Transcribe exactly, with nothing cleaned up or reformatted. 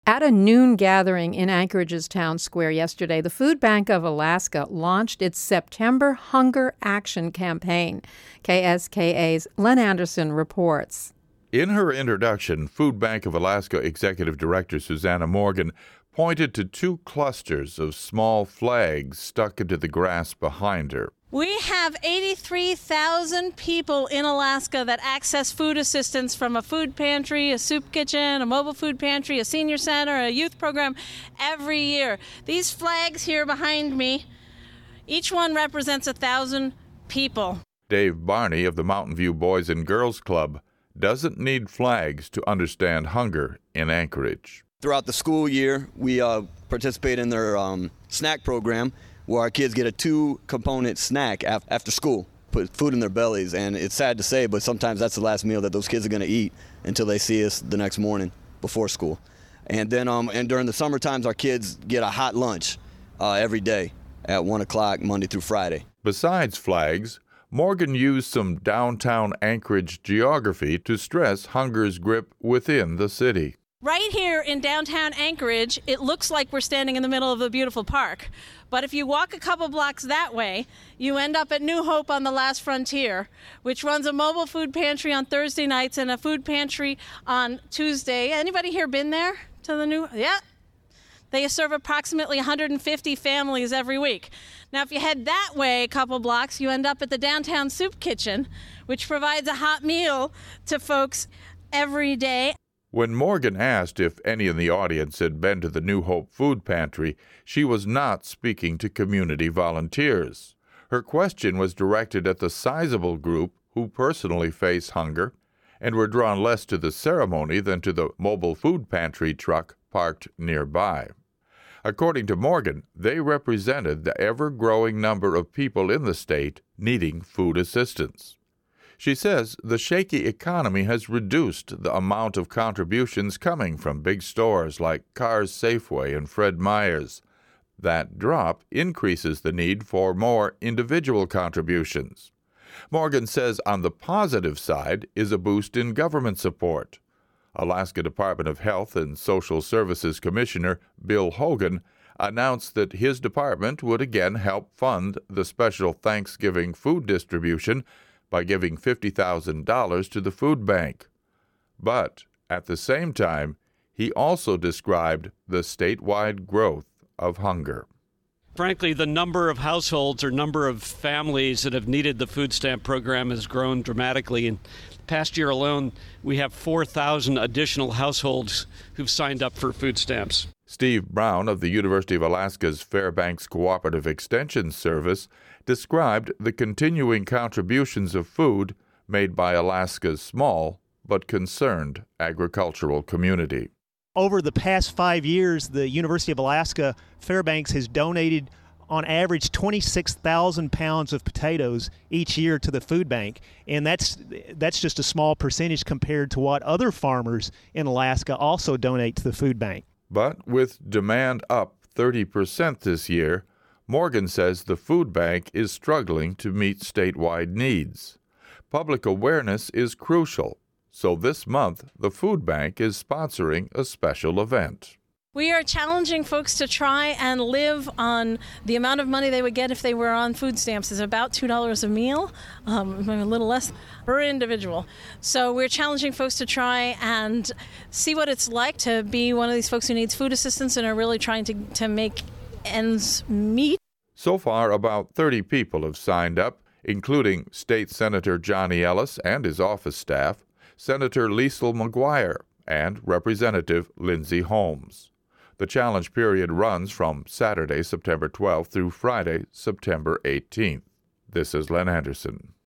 At a noon gathering in Anchorage's town square yesterday, the Food Bank of Alaska launched its September Hunger Action Campaign. K S K A's Len Anderson reports. In her introduction, Food Bank of Alaska Executive Director Susanna Morgan pointed to two clusters of small flags stuck into the grass behind her. We have eighty-three thousand people in Alaska that access food assistance from a food pantry, a soup kitchen, a mobile food pantry, a senior center, a youth program every year. These flags here behind me, each one represents a thousand people. Dave Barney of the Mountain View Boys and Girls Club doesn't need flags to understand hunger in Anchorage. Throughout the school year, we uh, participate in their um, snack program, where our kids get a two-component snack af- after school, put food in their bellies. And it's sad to say, but sometimes that's the last meal that those kids are going to eat until they see us the next morning before school. And then um, and during the summer times, our kids get a hot lunch uh, every day at one o'clock, Monday through Friday. Besides flags, Morgan used some downtown Anchorage geography to stress hunger's grip within the city. Right here in downtown Anchorage, it looks like we're standing in the middle of a beautiful park. But if you walk a couple blocks that way, you end up at New Hope on the Last Frontier, which runs a mobile food pantry on Thursday nights and a food pantry on Tuesday. Anybody here been there to the New? Yeah. They serve approximately one hundred fifty families every week. Now, if you head that way a couple blocks, you end up at the Downtown Soup Kitchen, which provides a hot meal to folks every day. When Morgan asked if any in the audience had been to the New Hope Food Pantry, she was not speaking to community volunteers. Her question was directed at the sizable group who personally face hunger and were drawn less to the ceremony than to the mobile food pantry truck parked nearby. According to Morgan, they represented the ever-growing number of people in the state needing food assistance. She says the shaky economy has reduced the amount of contributions coming from big stores like Carr's Safeway and Fred Meyer's. That drop increases the need for more individual contributions. Morgan says on the positive side is a boost in government support. Alaska Department of Health and Social Services Commissioner Bill Hogan announced that his department would again help fund the special Thanksgiving food distribution by giving fifty thousand dollars to the food bank. But at the same time, he also described the statewide growth of hunger. Frankly, the number of households or number of families that have needed the food stamp program has grown dramatically. In the past year alone, we have four thousand additional households who've signed up for food stamps. Steve Brown of the University of Alaska's Fairbanks Cooperative Extension Service described the continuing contributions of food made by Alaska's small but concerned agricultural community. Over the past five years, the University of Alaska Fairbanks has donated on average twenty-six thousand pounds of potatoes each year to the food bank. And that's that's just a small percentage compared to what other farmers in Alaska also donate to the food bank. But with demand up thirty percent this year, Morgan says the food bank is struggling to meet statewide needs. Public awareness is crucial, so this month the food bank is sponsoring a special event. We are challenging folks to try and live on the amount of money they would get if they were on food stamps. Is about two dollars a meal, um, a little less per individual. So we're challenging folks to try and see what it's like to be one of these folks who needs food assistance and are really trying to, to make ends meet. So far, about thirty people have signed up, including State Senator Johnny Ellis and his office staff, Senator Liesl McGuire, and Representative Lindsey Holmes. The challenge period runs from Saturday, September twelfth through Friday, September eighteenth. This is Len Anderson.